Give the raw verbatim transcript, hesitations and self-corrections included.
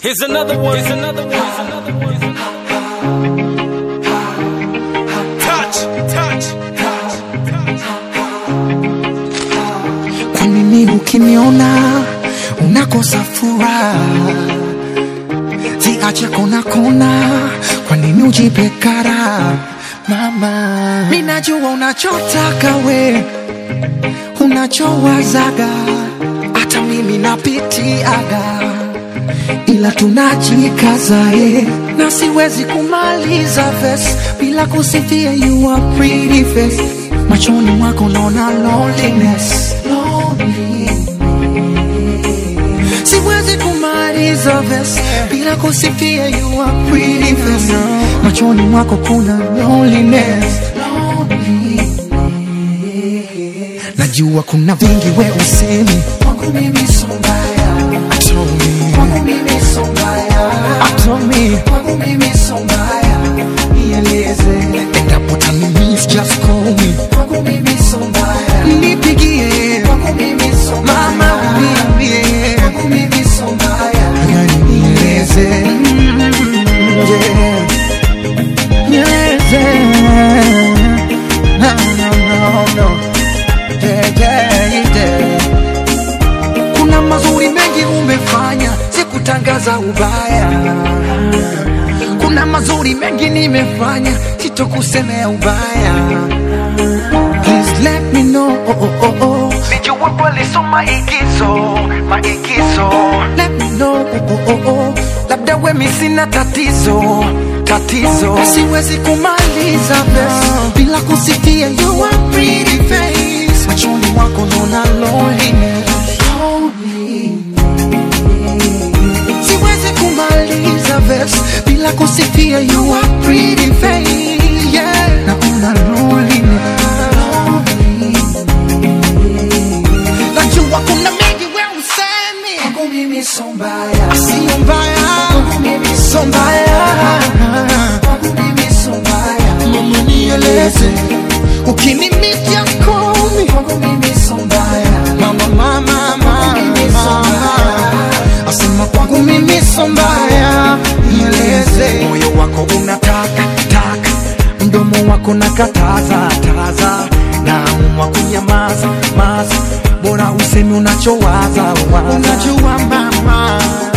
Here's another one. Here's another one. Here's another one. Touch, touch, touch, touch. Kwa nini ukiniona unakosa furaha? Ziache kona kona, kwa nini ujipe kara? Mama, mimi najua unachotaka we, unachowazaga, hata mimi napitiaga, ila tunajikaza eh, na siwezi kumaliza verse bila kusifia you are pretty face. Machoni mwako naona loneliness, loneliness. Siwezi kumaliza verse bila kusifia you are pretty face. Machoni mwako kuna loneliness, loneliness. Najua kuna vingi we usemi kwangu mimi so mbaya, kwangu mimi so mbaya, kwangu mimi so mbaya, nieleze endapo utanimiss just call me, kwangu mimi so mbaya, nipigie, kwangu mimi so mbaya, mama uniambie, kwangu mimi so mbaya, yani nieleze, yeah, nieleze, no no no no, yeah yeah yeah. Kuna mazuri mengi umefanya, sikutangaza ubaya. Kuna mazuri mengi nimefanya, sitokusemea ubaya. Please let me know, oh oh oh oh. Nijua kweli so maigizo, maigizo. Let me know, oh oh oh oh. Labda we mimi sina tatizo, tatizo. Siwezi kumaliza verse bila kusifia you are pretty face. Machoni mwako naona loneliness. Siwezi kumaliza verse bila kusifia you are pretty face, yeah. Naona loneliness. Najua kuna mengi we usemi kwangu mimi so mbaya, sio mbaya, kwangu mimi so mbaya, kwangu mimi so mbaya, mama nieleze ukinimiss just call me, kwangu mimi so mbaya, mama mama mama asema kwangu mimi so mbaya, nieleze moyo wako unataka taka, mdomo wako nakataza taza, na mwa kunyamaza maza, bora usemi unachowaza, unajua mama